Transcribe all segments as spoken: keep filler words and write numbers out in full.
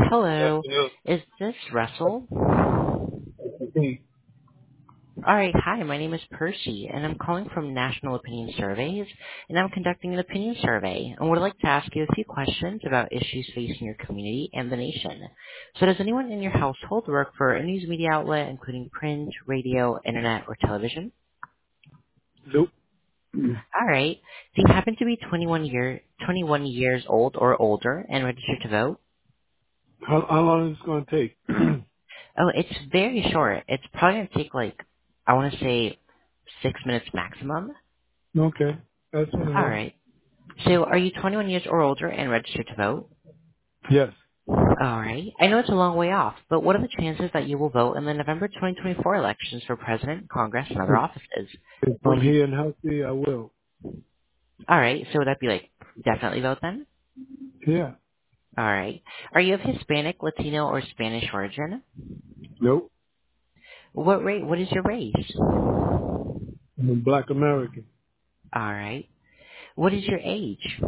Hello. Afternoon. Is this Russell? Hey, All right. Hi, my name is Percy, and I'm calling from National Opinion Surveys, and I'm conducting an opinion survey and would like to ask you a few questions about issues facing your community and the nation. So does anyone in your household work for a news media outlet, including print, radio, internet, or television? nope. All right. Do you happen to be twenty-one year, twenty-one years old or older and registered to vote? How, how long is this going to take? Oh, it's very short. It's probably going to take like, I want to say six minutes maximum. Okay. That's what I All know. right. So are you twenty-one years or older and registered to vote? Yes. All right. I know it's a long way off, but what are the chances that you will vote in the November twenty twenty-four elections for president, Congress, and other If, offices? if Will I'm you? here and healthy, I will. All right. So would that be like definitely vote then? Yeah. All right. Are you of Hispanic, Latino, or Spanish origin? Nope. What rate? What is your race? I'm a black American. All right. What is your age?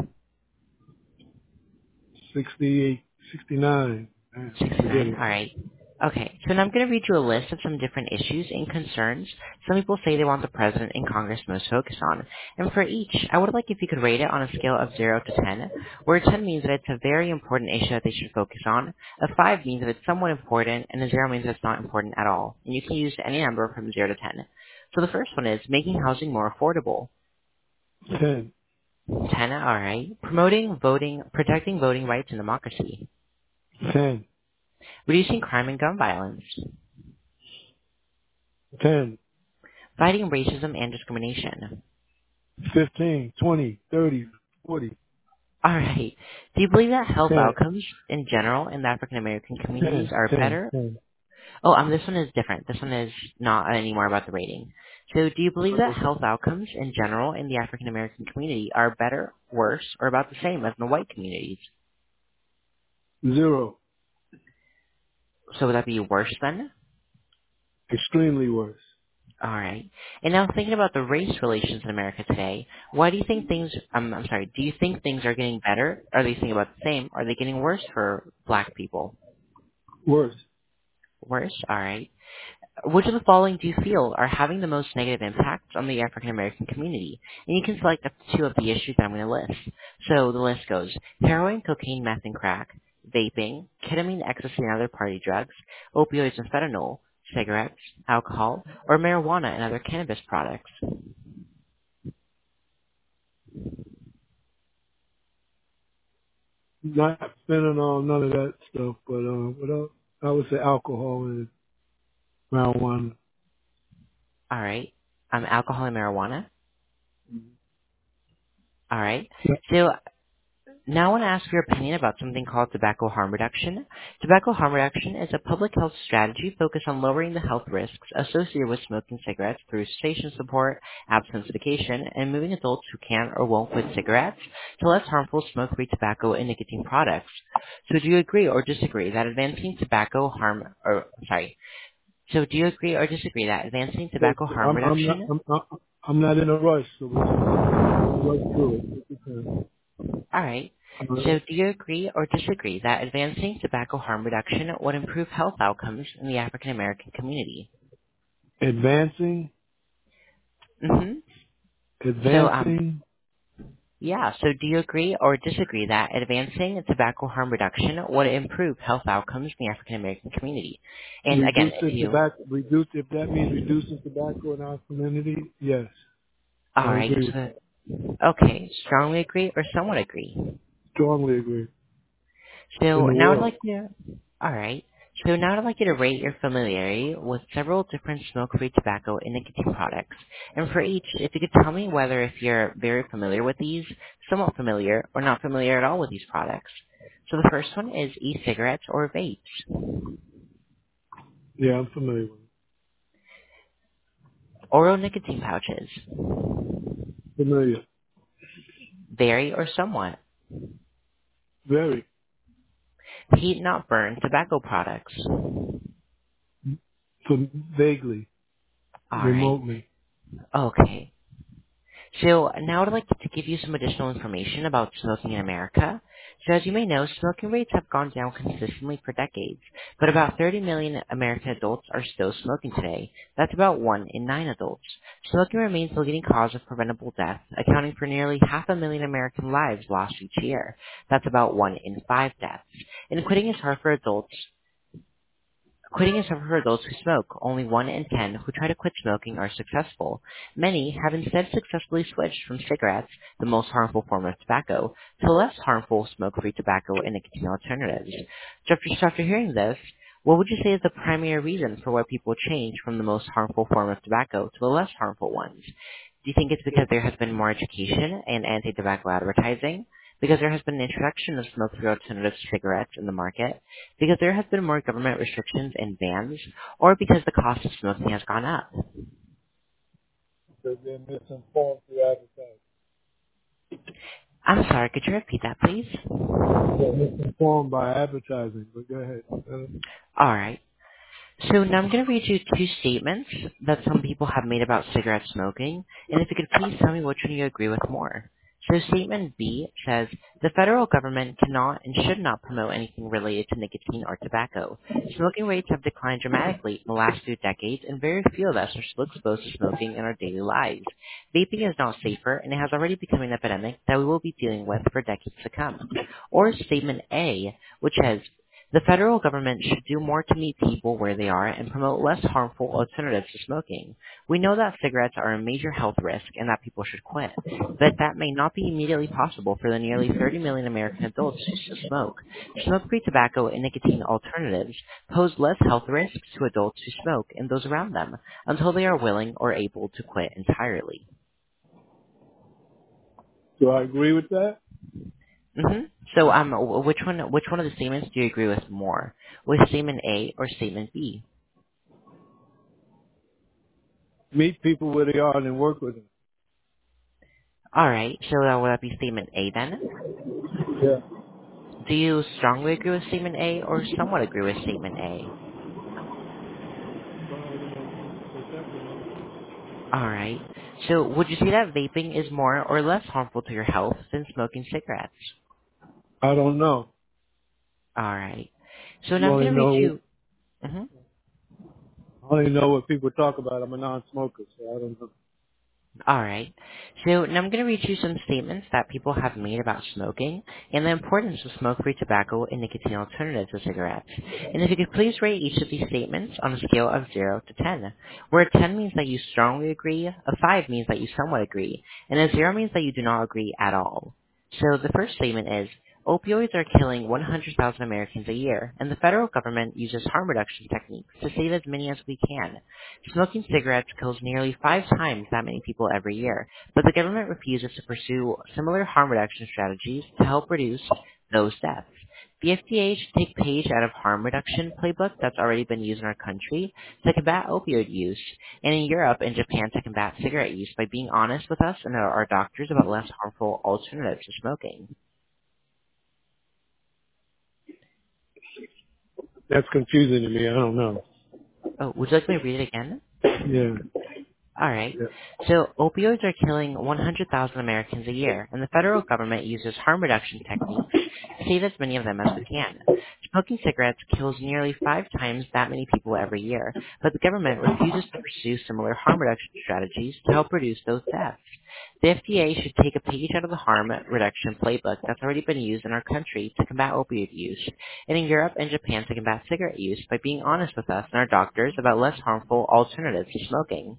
sixty-eight, sixty-nine. Man, forget sixty-nine. it. All right. Okay. So now I'm going to read you a list of some different issues and concerns some people say they want the president and Congress most focus on. And for each, I would like if you could rate it on a scale of zero to ten, where ten means that it's a very important issue that they should focus on, a five means that it's somewhat important, and a zero means that it's not important at all. And you can use any number from zero to ten. So the first one is making housing more affordable. ten. ten, all right. Promoting voting, protecting voting rights and democracy. ten. Reducing crime and gun violence. ten. Fighting racism and discrimination. fifteen. twenty. thirty. forty. All right. Do you believe that health ten. outcomes in general in the African American communities ten. are ten. better? ten. Oh, um, this one is different. This one is not anymore about the rating. So, do you believe that Okay. health outcomes in general in the African American community are better, worse, or about the same as in the white communities? Zero. So, would that be worse then? Extremely worse. All right. And now thinking about the race relations in America today, why do you think things, um, I'm sorry, do you think things are getting better? Are they thinking about the same? Are they getting worse for black people? Worse. Worse? All right. Which of the following do you feel are having the most negative impacts on the African American community? And you can select up to two of the issues that I'm going to list. So the list goes heroin, cocaine, meth, and crack, vaping, ketamine, ecstasy, and other party drugs, opioids and fentanyl, cigarettes, alcohol, or marijuana and other cannabis products. Not spending on none of that stuff, but uh, what else? I would say alcohol and marijuana. All right. Um, alcohol and marijuana. All right. Yeah. So now I want to ask your opinion about something called tobacco harm reduction. Tobacco harm reduction is a public health strategy focused on lowering the health risks associated with smoking cigarettes through cessation support, abstinence and moving adults who can or won't quit cigarettes to less harmful smoke-free tobacco and nicotine products. So do you agree or disagree that advancing tobacco harm, or sorry, so do you agree or disagree that advancing But tobacco harm I'm, I'm not. reduction I'm, I'm I'm not in a rush, so let's rush through it. Take your time. All right. All So right. do you agree or disagree that advancing tobacco harm reduction would improve health outcomes in the African American community? Advancing, Mm-hmm. So, um, advancing. yeah. So do you agree or disagree that advancing tobacco harm reduction would improve health outcomes in the African American community? And again, if Reducing you, tobacco. Reduce if that means reducing tobacco in our community. Yes, all I right. agree. So, okay, strongly agree or somewhat agree? Strongly agree. In So the now I'd world, like you, all right. So now I'd like you to rate your familiarity with several different smoke-free tobacco and nicotine products. And for each, if you could tell me whether if you're very familiar with these, somewhat familiar, or not familiar at all with these products. So the first one is e-cigarettes or vapes. yeah, I'm familiar with it. Oral nicotine pouches. Familiar. Very or somewhat. Very. Heat not burn tobacco products. So vaguely, All right. remotely. Okay. So now I'd like to give you some additional information about smoking in America. So as you may know, smoking rates have gone down consistently for decades, but about thirty million American adults are still smoking today. That's about one in nine adults. Smoking remains the leading cause of preventable death, accounting for nearly half a million American lives lost each year. That's about one in five deaths. And quitting is hard for adults Quitting is hard for adults who smoke. Only one in ten who try to quit smoking are successful. Many have instead successfully switched from cigarettes, the most harmful form of tobacco, to less harmful smoke-free tobacco and nicotine alternatives. So after, so after hearing this, what would you say is the primary reason for why people change from the most harmful form of tobacco to the less harmful ones? Do you think it's because there has been more education and anti-tobacco advertising? Because there has been an introduction of smoke-free alternatives to cigarettes in the market? Because there has been more government restrictions and bans? Or because the cost of smoking has gone up? Because they're misinformed through advertising. I'm sorry, could you repeat that, please? They're misinformed by advertising, but go ahead. Uh, All right. So now I'm going to read you two statements that some people have made about cigarette smoking, and if you could please tell me which one you agree with more. So statement B says, the federal government cannot and should not promote anything related to nicotine or tobacco. Smoking rates have declined dramatically in the last two decades, and very few of us are still exposed to smoking in our daily lives. Vaping is now safer, and it has already become an epidemic that we will be dealing with for decades to come. Or statement A, which says, the federal government should do more to meet people where they are and promote less harmful alternatives to smoking. We know that cigarettes are a major health risk and that people should quit, but that may not be immediately possible for the nearly thirty million American adults who still smoke. Smoke-free tobacco and nicotine alternatives pose less health risks to adults who smoke and those around them until they are willing or able to quit entirely. do I agree with that? hmm So, um, wh- which one, which one of the statements do you agree with more? With statement A or statement B? Meet people where they are and then work with them. All right, so that would that be statement A then? Yeah. Do you strongly agree with statement A or somewhat agree with statement A? All right. So would you say that vaping is more or less harmful to your health than smoking cigarettes? I don't know. All right. So now You I'm only going to read know, you. mhm. I only know what people talk about. I'm a non-smoker, so I don't know. All right. So now I'm going to read you some statements that people have made about smoking and the importance of smoke-free tobacco and nicotine alternatives to cigarettes. And if you could please rate each of these statements on a scale of zero to ten, where a ten means that you strongly agree, a five means that you somewhat agree, and a zero means that you do not agree at all. So the first statement is, opioids are killing one hundred thousand Americans a year, and the federal government uses harm reduction techniques to save as many as we can. Smoking cigarettes kills nearly five times that many people every year, but the government refuses to pursue similar harm reduction strategies to help reduce those deaths. The F D A should take page out of harm reduction playbook that's already been used in our country to combat opioid use, and in Europe and Japan to combat cigarette use by being honest with us and our, our doctors about less harmful alternatives to smoking. That's confusing to me. I don't know. Oh, would you like me to read it again? Yeah. All right. Yeah. So opioids are killing one hundred thousand Americans a year, and the federal government uses harm reduction techniques to save as many of them as we can. Smoking cigarettes kills nearly five times that many people every year, but the government refuses to pursue similar harm reduction strategies to help reduce those deaths. The F D A should take a page out of the harm reduction playbook that's already been used in our country to combat opioid use, and in Europe and Japan to combat cigarette use by being honest with us and our doctors about less harmful alternatives to smoking.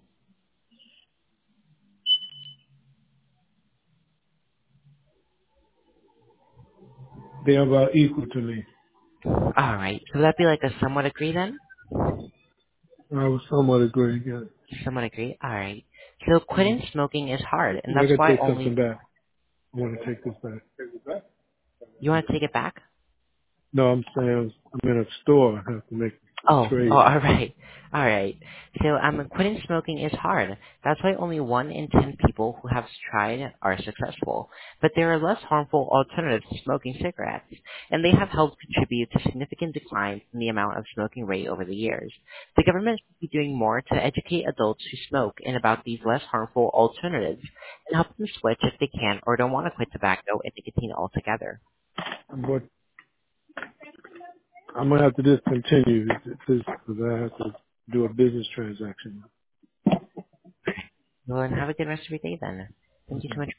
They're about equal to me. All right. So would that be like a somewhat agree then? I would somewhat agree. Yeah. Somewhat agree. All right. So quitting smoking is hard, and I that's gotta why take something only back. I want to take this back. you want to take it back. No, I'm saying I'm in a store. I have to make Oh, a oh, trade. all right, all right. So, um, quitting smoking is hard. That's why only one in ten people who have tried are successful. But there are less harmful alternatives to smoking cigarettes, and they have helped contribute to significant declines in the amount of smoking rate over the years. The government should be doing more to educate adults who smoke and about these less harmful alternatives, and help them switch if they can or don't want to quit tobacco and nicotine altogether. But I'm gonna have to discontinue this because I have to do a business transaction. Well, and have a good rest of your day then. Thank you Okay. so much